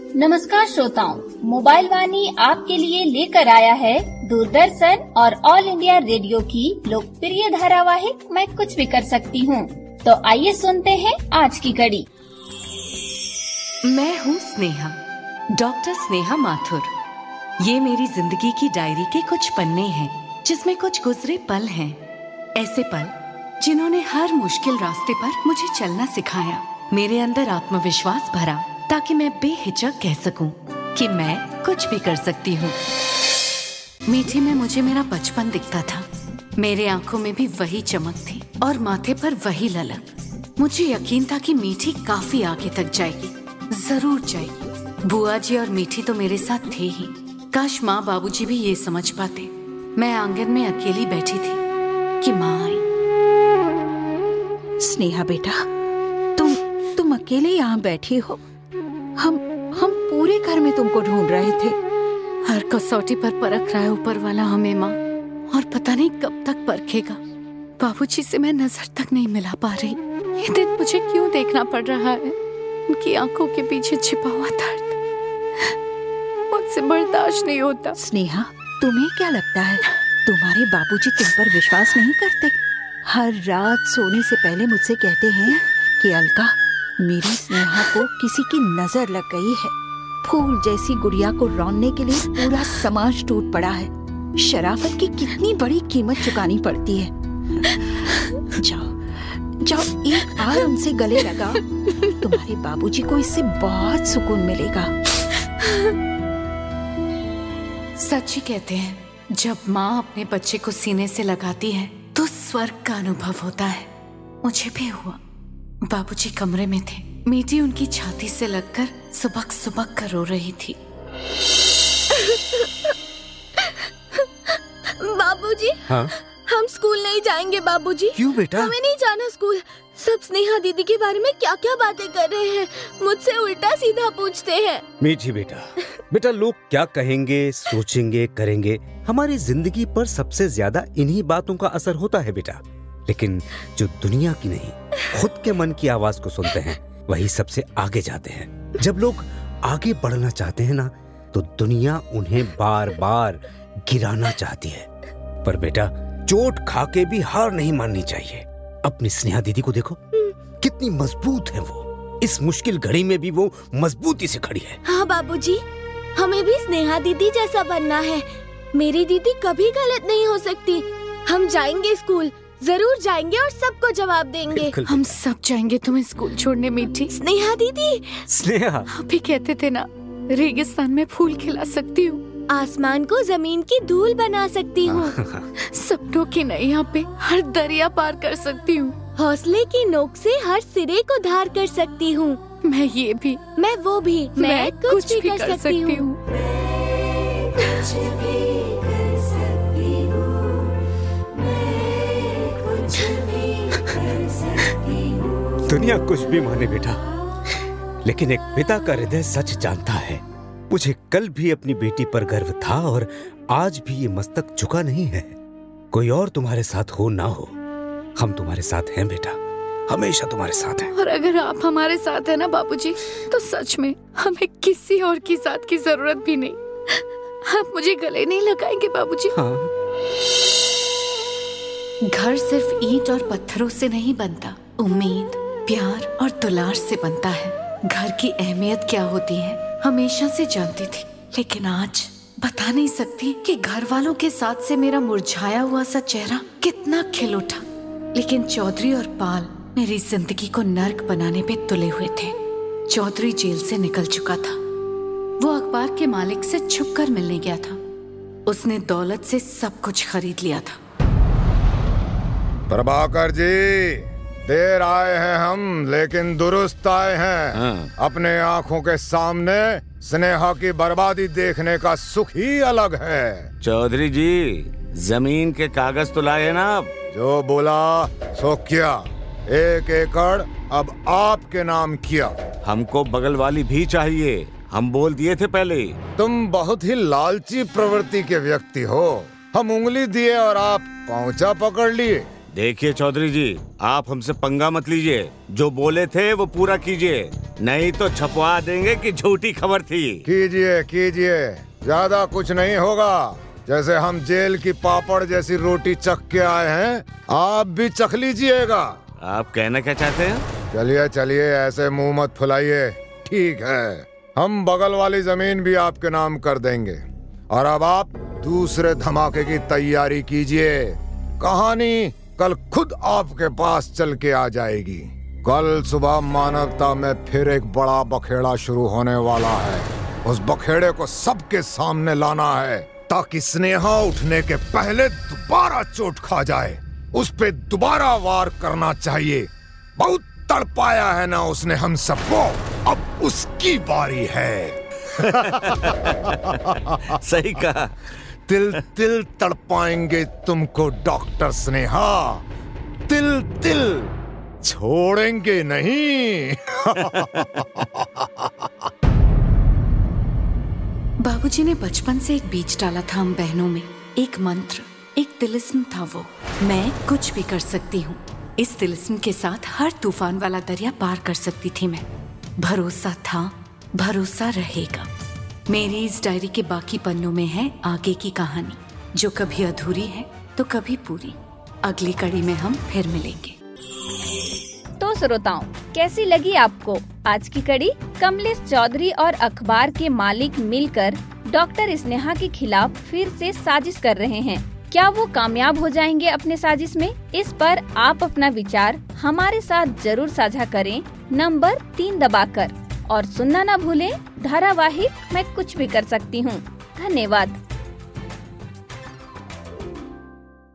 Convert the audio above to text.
नमस्कार श्रोताओं, मोबाइल वाणी आपके लिए लेकर आया है दूरदर्शन और ऑल इंडिया रेडियो की लोकप्रिय धारावाहिक मैं कुछ भी कर सकती हूँ। तो आइए सुनते हैं आज की कड़ी। मैं हूँ स्नेहा, डॉक्टर स्नेहा माथुर। ये मेरी जिंदगी की डायरी के कुछ पन्ने हैं, जिसमें कुछ गुजरे पल हैं। ऐसे पल जिन्होंने हर मुश्किल रास्ते पर मुझे चलना सिखाया, मेरे अंदर आत्मविश्वास भरा, ताकि मैं बेहिचक कह सकूं कि मैं कुछ भी कर सकती हूँ। मीठी में मुझे मेरा बचपन दिखता था। मेरे आंखों में भी वही चमक थी और माथे पर वही ललक। मुझे यकीन था कि मीठी काफी आगे तक जाएगी, जरूर जाएगी। बुआ जी और मीठी तो मेरे साथ थे ही। काश माँ बाबूजी भी ये समझ पाते। मैं आंगन में अकेली बैठी थी कि माँ आई। स्नेहा बेटा, तुम अकेले यहाँ बैठी हो? हम पूरे घर में तुमको ढूंढ रहे थे। हर कसौटी पर परख रहा है ऊपर वाला हमें माँ, और पता नहीं कब तक परखेगा। बाबूजी से मैं नजर तक नहीं मिला पा रही। ये दिन मुझे क्यों देखना पड़ रहा है? उनकी आंखों के पीछे छिपा हुआ दर्द मुझसे बर्दाश्त नहीं होता। स्नेहा, तुम्हें क्या लगता है तुम्हारे बाबूजी तुम पर विश्वास नहीं करते? हर रात सोने से पहले मुझसे कहते हैं कि अलका, मेरी स्नेहा को किसी की नजर लग गई है। फूल जैसी गुड़िया को रौंदने के लिए पूरा समाज टूट पड़ा है। शराफत की कितनी बड़ी कीमत चुकानी पड़ती है। जाओ एक बार उनसे गले लगा। तुम्हारे बाबूजी को इससे बहुत सुकून मिलेगा। सच ही कहते हैं, जब माँ अपने बच्चे को सीने से लगाती है तो स्वर्ग का अनुभव होता है। मुझे भी हुआ। बाबूजी कमरे में थे। मीठी उनकी छाती से लगकर सुबक सुबक कर रो रही थी। बाबूजी, हाँ? हम स्कूल नहीं जाएंगे बाबूजी। क्यों बेटा? हमें नहीं जाना स्कूल। सब स्नेहा दीदी के बारे में क्या क्या बातें कर रहे हैं, मुझसे उल्टा सीधा पूछते हैं। मीठी बेटा लोग क्या कहेंगे, सोचेंगे, करेंगे, हमारी जिंदगी पर सबसे ज्यादा इन्हीं बातों का असर होता है बेटा। लेकिन जो दुनिया की नहीं, खुद के मन की आवाज को सुनते हैं, वही सबसे आगे जाते हैं। जब लोग आगे बढ़ना चाहते हैं ना, तो दुनिया उन्हें बार बार गिराना चाहती है। पर बेटा, चोट खा के भी हार नहीं माननी चाहिए। अपनी स्नेहा दीदी को देखो, कितनी मजबूत है वो। इस मुश्किल घड़ी में भी वो मजबूती से खड़ी है। हाँ बाबूजी, हमें भी स्नेहा दीदी जैसा बनना है। मेरी दीदी कभी गलत नहीं हो सकती। हम जाएंगे स्कूल, जरूर जाएंगे और सबको जवाब देंगे। हम सब जाएंगे तुम्हें स्कूल छोड़ने मीठी। स्नेहा दीदी, स्नेहा, आप भी कहते थे ना, रेगिस्तान में फूल खिला सकती हूँ, आसमान को जमीन की धूल बना सकती हूँ, सपनों की नैया पे हर दरिया पार कर सकती हूँ, हौसले की नोक से हर सिरे को धार कर सकती हूँ। मैं ये भी, मैं वो भी, मैं कुछ भी कर सकती हूँ। दुनिया कुछ भी माने बेटा, लेकिन एक पिता का हृदय सच जानता है। मुझे कल भी अपनी बेटी पर गर्व था और आज भी ये मस्तक झुका नहीं है। कोई और तुम्हारे साथ हो ना हो, हम तुम्हारे साथ हैं बेटा, हमेशा तुम्हारे साथ हैं। और अगर आप हमारे साथ हैं ना बाबूजी, तो सच में हमें किसी और की साथ की जरूरत भी नहीं। आप मुझे गले नहीं लगाएंगे बाबूजी? हाँ। घर सिर्फ ईंट और पत्थरों से नहीं बनता, उम्मीद, प्यार और दुलार से बनता है। घर की अहमियत क्या होती है हमेशा से जानती थी, लेकिन आज बता नहीं सकती कि घर वालों के साथ से मेरा मुरझाया हुआ सा चेहरा कितना खिल उठा। लेकिन चौधरी और पाल मेरी जिंदगी को नर्क बनाने पे तुले हुए थे। चौधरी जेल से निकल चुका था। वो अखबार के मालिक से छुपकर मिलने गया था। उसने दौलत से सब कुछ खरीद लिया था। प्रभाकर जी, देर आए हैं हम, लेकिन दुरुस्त आए हैं। हाँ। अपने आंखों के सामने स्नेहा की बर्बादी देखने का सुख ही अलग है। चौधरी जी, जमीन के कागज तो लाए ना आप? जो बोला सो किया। 1 एकड़ अब आपके नाम किया। हमको बगल वाली भी चाहिए, हम बोल दिए थे पहले। तुम बहुत ही लालची प्रवृत्ति के व्यक्ति हो। हम उंगली दिए और आप पहुंचा पकड़ लिए। देखिए चौधरी जी, आप हमसे पंगा मत लीजिए। जो बोले थे वो पूरा कीजिए, नहीं तो छपवा देंगे कि झूठी खबर थी। कीजिए कीजिए, ज्यादा कुछ नहीं होगा। जैसे हम जेल की पापड़ जैसी रोटी चख के आए हैं, आप भी चख लीजिएगा। आप कहना क्या चाहते हैं? चलिए चलिए, ऐसे मुंह मत फुलाइए। ठीक है, हम बगल वाली जमीन भी आपके नाम कर देंगे। और अब आप दूसरे धमाके की तैयारी कीजिए। कहानी कल खुद आपके पास चल के आ जाएगी। कल सुबह मानवता में फिर एक बड़ा बखेड़ा शुरू होने वाला है। उस बखेड़े को सबके सामने लाना है, ताकि स्नेहा उठने के पहले दोबारा चोट खा जाए। उस पे दोबारा वार करना चाहिए। बहुत तड़पाया है ना उसने हम सबको, अब उसकी बारी है। सही कहा। तिल तिल तड़पाएंगे तुमको डॉक्टर स्नेहा, तिल तिल, छोड़ेंगे नहीं। बाबूजी ने बचपन से एक बीज डाला था हम बहनों में, एक मंत्र, एक तिलिस्म था वो। मैं कुछ भी कर सकती हूँ। इस तिलिस्म के साथ हर तूफान वाला दरिया पार कर सकती थी मैं। भरोसा था, भरोसा रहेगा। मेरी इस डायरी के बाकी पन्नों में है आगे की कहानी, जो कभी अधूरी है तो कभी पूरी। अगली कड़ी में हम फिर मिलेंगे। तो श्रोताओं, कैसी लगी आपको आज की कड़ी? कमलेश चौधरी और अखबार के मालिक मिलकर डॉक्टर स्नेहा के खिलाफ फिर से साजिश कर रहे हैं। क्या वो कामयाब हो जाएंगे अपने साजिश में? इस पर आप अपना विचार हमारे साथ जरूर साझा करें नंबर 3 दबाकर। और सुनना ना भूलें धारावाहिक मैं कुछ भी कर सकती हूँ। धन्यवाद।